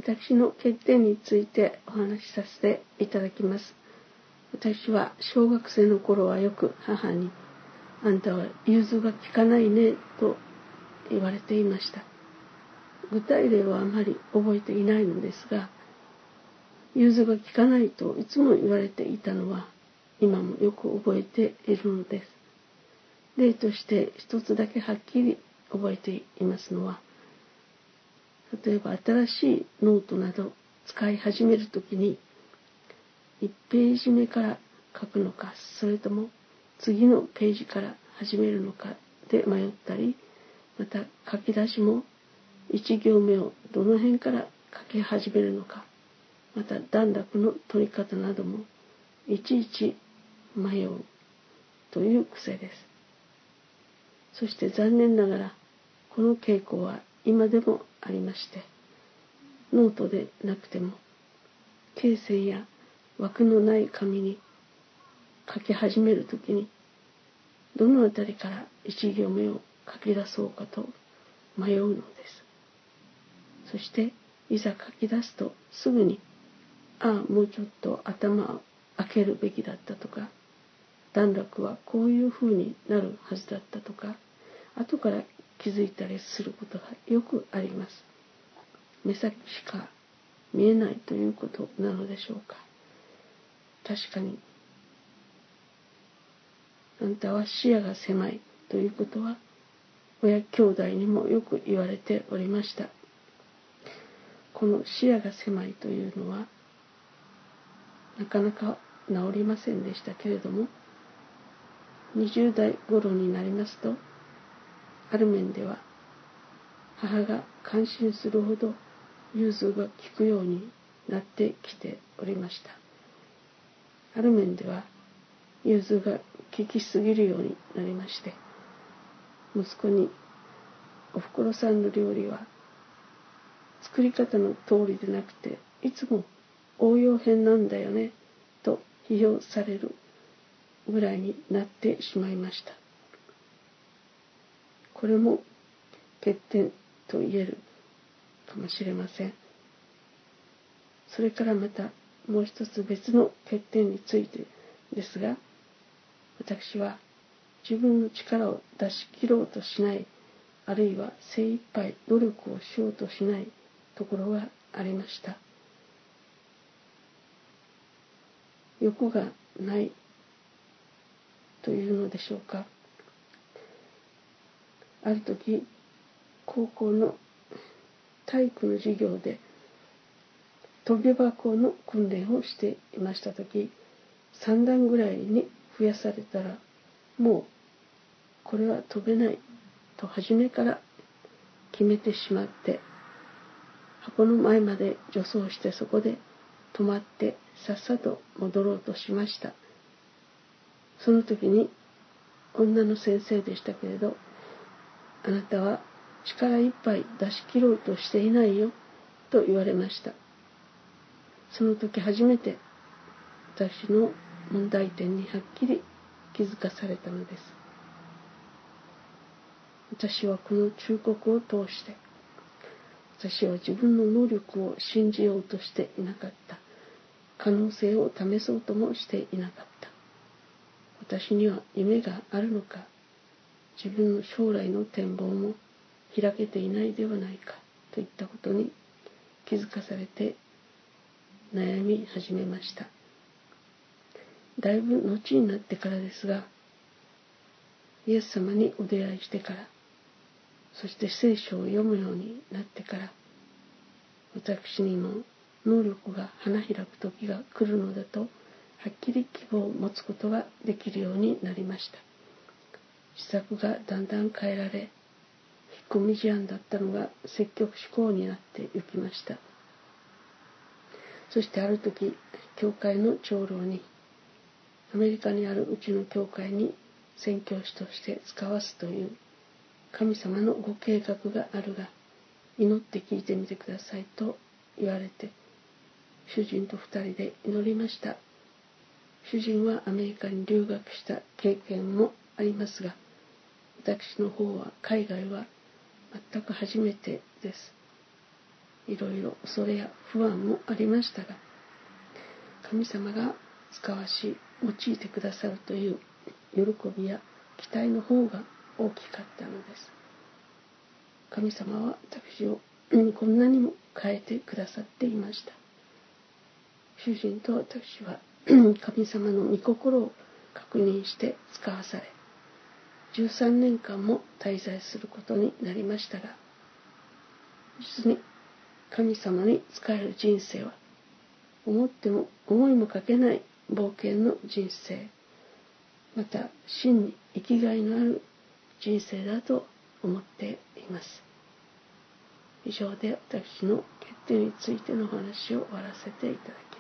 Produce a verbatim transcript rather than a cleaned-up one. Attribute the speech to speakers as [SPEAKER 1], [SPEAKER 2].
[SPEAKER 1] 私の欠点についてお話しさせていただきます。私は小学生の頃はよく母に、あんたは融通が利かないねと言われていました。具体例はあまり覚えていないのですが、融通が利かないといつも言われていたのは今もよく覚えているのです。例として一つだけはっきり覚えていますのは、例えば新しいノートなど使い始めるときにいちページ目から書くのか、それとも次のページから始めるのかで迷ったり、また書き出しもいち行目をどの辺から書き始めるのか、また段落の取り方などもいちいち迷うという癖です。そして残念ながらこの傾向は今でもありまして、ノートでなくても罫線や枠のない紙に書き始めるときにどのあたりから一行目を書き出そうかと迷うのです。そしていざ書き出すとすぐに、ああもうちょっと頭を開けるべきだったとか、段落はこういう風になるはずだったとか、後から気づいたりすることがよくあります。目先しか見えないということなのでしょうか。確かに、あんたは視野が狭いということは親兄弟にもよく言われておりました。この視野が狭いというのはなかなか治りませんでしたけれども、にじゅう代頃になりますと、ある面では母が感心するほど融通が利くようになってきておりました。ある面では融通が利きすぎるようになりまして、息子におふくろさんの料理は作り方の通りでなくていつも応用編なんだよねと批評されるぐらいになってしまいました。これも欠点と言えるかもしれません。それからまたもう一つ別の欠点についてですが、私は自分の力を出し切ろうとしない、あるいは精一杯努力をしようとしないところがありました。欲がないというのでしょうか。ある時、高校の体育の授業で飛び箱の訓練をしていました時、さん段ぐらいに増やされたら、もうこれは飛べないと初めから決めてしまって、箱の前まで助走してそこで止まってさっさと戻ろうとしました。その時に女の先生でしたけれど、あなたは力いっぱい出し切ろうとしていないよと言われました。その時初めて私の問題点にはっきり気づかされたのです。私はこの忠告を通して、私は自分の能力を信じようとしていなかった。可能性を試そうともしていなかった。私には夢があるのか、自分の将来の展望も開けていないではないかといったことに気づかされて悩み始めました。だいぶ後になってからですが、イエス様にお出会いしてから、そして聖書を読むようになってから、私にも能力が花開く時が来るのだとはっきり希望を持つことができるようになりました。施策がだんだん変えられ、引っ込み思案だったのが積極思考になっていきました。そしてある時、教会の長老に、アメリカにあるうちの教会に宣教師として使わすという神様のご計画があるが、祈って聞いてみてくださいと言われて、主人と二人で祈りました。主人はアメリカに留学した経験もありますが、私の方は海外は全く初めてです。 いろいろ恐れや不安もありましたが、神様が使わし用いてくださるという喜びや期待の方が大きかったのです。神様は私をこんなにも変えてくださっていました。主人と私は神様の御心を確認して使わされ、じゅうさんねんかんも滞在することになりましたが、実に神様に仕える人生は思っても思いもかけない冒険の人生、また真に生きがいのある人生だと思っています。以上で私の決定についてのお話を終わらせていただきます。